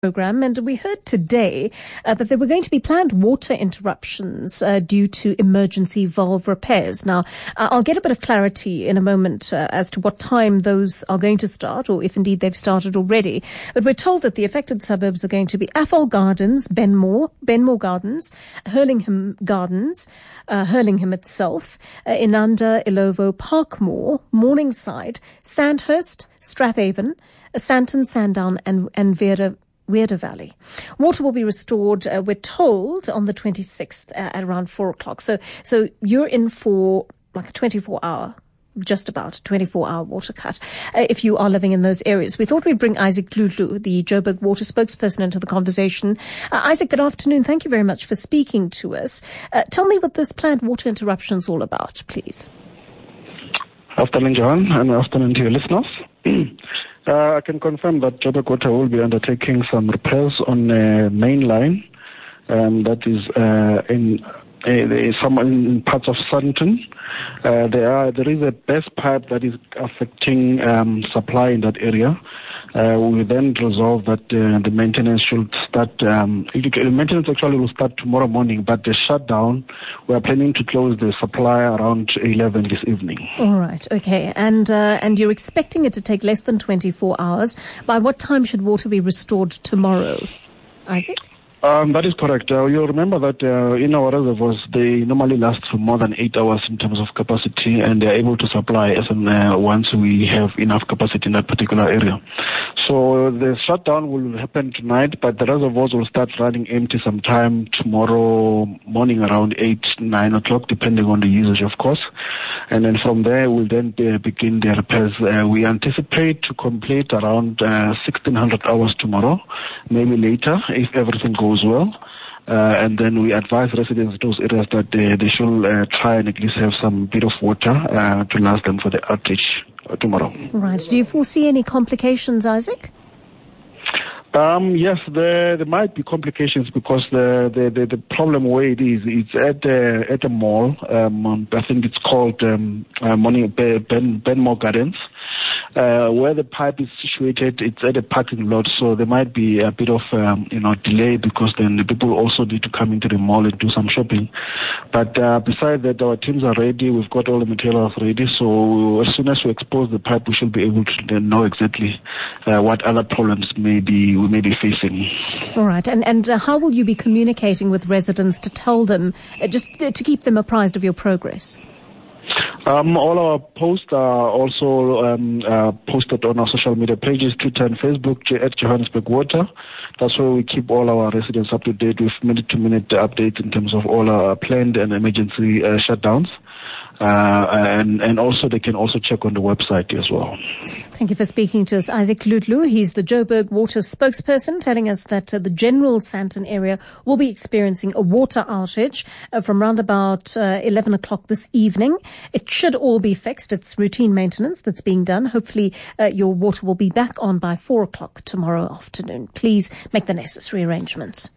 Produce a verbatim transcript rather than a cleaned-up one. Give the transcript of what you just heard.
Program, and we heard today uh, that there were going to be planned water interruptions uh, due to emergency valve repairs. Now, uh, I'll get a bit of clarity in a moment uh, as to what time those are going to start, or if indeed they've started already. But we're told that the affected suburbs are going to be Athol Gardens, Benmore, Benmore Gardens, Hurlingham Gardens, uh, Hurlingham itself, uh, Inanda, Ilovo, Parkmore, Morningside, Sandhurst, Strathaven, uh, Santon, Sandown, and, and Vera Weirder Valley. Water will be restored, uh, we're told, on the twenty-sixth uh, at around four o'clock. So, so you're in for like a twenty-four hour, just about a twenty-four hour water cut, uh, if you are living in those areas. We thought we'd bring Isaac Dludlu, the Joburg Water spokesperson, into the conversation. Uh, Isaac, good afternoon. Thank you very much for speaking to us. Uh, tell me what this planned water interruption is all about, please. Afternoon, Johan, and afternoon to your listeners. Uh, I can confirm that Joburg Water will be undertaking some repairs on the main line, um, that is uh, in uh, some in parts of Santon. Uh, there are there is a burst pipe that is affecting um, supply in that area. Uh, we will then resolve that uh, the maintenance should start. Um, the maintenance actually will start tomorrow morning, but the shutdown, we are planning to close the supply around eleven this evening. All right, okay. And uh, and you're expecting it to take less than twenty-four hours. By what time should water be restored tomorrow, Isaac? Um, that is correct. Uh, you'll remember that uh, in our reservoirs, they normally last for more than eight hours in terms of capacity, and they're able to supply as and uh, once we have enough capacity in that particular area. So the shutdown will happen tonight, but the reservoirs will start running empty sometime tomorrow morning around eight, nine o'clock, depending on the usage, of course. And then from there, we'll then uh, begin the repairs. Uh, we anticipate to complete around uh, sixteen hundred hours tomorrow, maybe later, if everything goes well. Uh, and then we advise residents in those areas that they, they should uh, try and at least have some bit of water uh, to last them for the outage uh, tomorrow. Right. Do you foresee any complications, Isaac? Um, yes, there there might be complications because the the, the, the problem where it is, it's at the at the mall. Um, I think it's called um, uh, Morning Ben Benmore Gardens. Uh, where the pipe is situated, it's at a parking lot, so there might be a bit of um, you know delay because then the people also need to come into the mall and do some shopping. But uh, besides that, our teams are ready. We've got all the materials ready, so as soon as we expose the pipe, we should be able to then know exactly uh, what other problems may be we may be facing. All right, and and uh, how will you be communicating with residents to tell them, uh, just uh, to keep them apprised of your progress? Um, all our posts are also um, uh, posted on our social media pages, Twitter and Facebook, at Johannesburg Water. That's where we keep all our residents up to date with minute-to-minute updates in terms of all our planned and emergency uh, shutdowns. Uh, and, and also they can also check on the website as well. Thank you for speaking to us, Isaac Dludlu. He's the Joburg Water spokesperson, telling us that uh, the general Santon area will be experiencing a water outage uh, from around about uh, eleven o'clock this evening. It should all be fixed. It's routine maintenance that's being done. Hopefully uh, your water will be back on by four o'clock tomorrow afternoon. Please make the necessary arrangements.